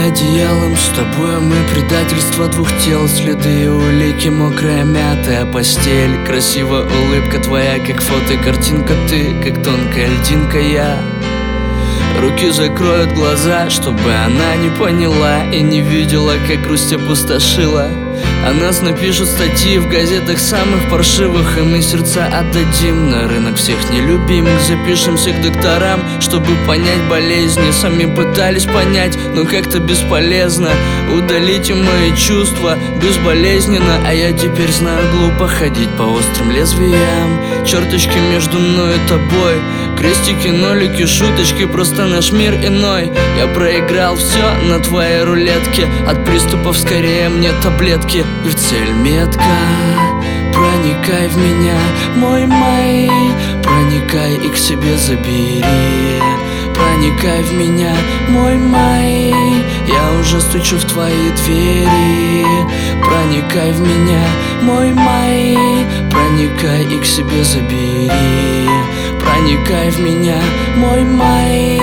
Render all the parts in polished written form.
одеялом с тобой мы предательство двух тел, следы и улики, мокрая мятая постель. Красивая улыбка твоя, как фотокартинка, ты, как тонкая льдинка я. Руки закроют глаза, чтобы она не поняла и не видела, как грусть опустошила. О нас напишут статьи в газетах самых паршивых, и мы сердца отдадим на рынок всех нелюбимых. Запишемся к докторам, чтобы понять болезни. Сами пытались понять, но как-то бесполезно. Удалите мои чувства безболезненно, а я теперь знаю, глупо ходить по острым лезвиям. Черточки между мной и тобой, крестики, нолики, шуточки, просто наш мир иной. Я проиграл все на твоей рулетке, от приступов скорее мне таблетки. И в цель метка, проникай в меня, мой май. Проникай и к себе забери. Проникай в меня, мой май. Я уже стучу в твои двери. Проникай в меня, мой май. Проникай и к себе забери. Проникай в меня, мой май.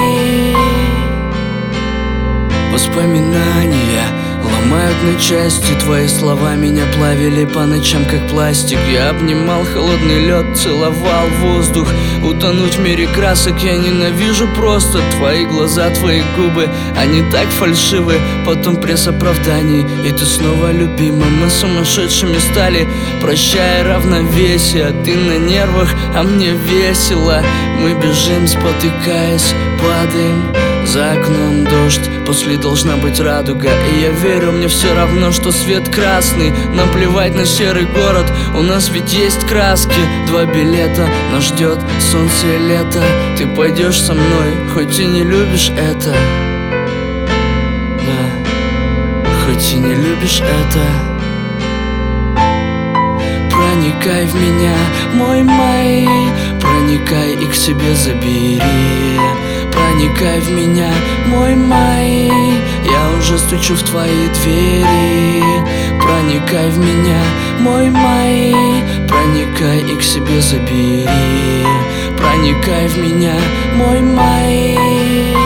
Воспоминания ломают на части, твои слова меня плавили по ночам, как пластик. Я обнимал холодный лед, целовал воздух. Утонуть в мире красок я ненавижу просто. Твои глаза, твои губы, они так фальшивы. Потом пресс оправданий, и ты снова любима. Мы сумасшедшими стали, прощай равновесие. Ты на нервах, а мне весело. Мы бежим, спотыкаясь, падаем. За окном дождь, после должна быть радуга. И я верю, мне все равно, что свет красный. Нам плевать на серый город, у нас ведь есть краски. 2 билета, нас ждет солнце и лето. Ты пойдешь со мной, хоть и не любишь это. Да, хоть и не любишь это. Проникай в меня, мой май. Проникай и к себе забери. Проникай в меня, мой май. Я уже стучу в твои двери. Проникай в меня, мой май. Проникай и к себе забери. Проникай в меня, мой май.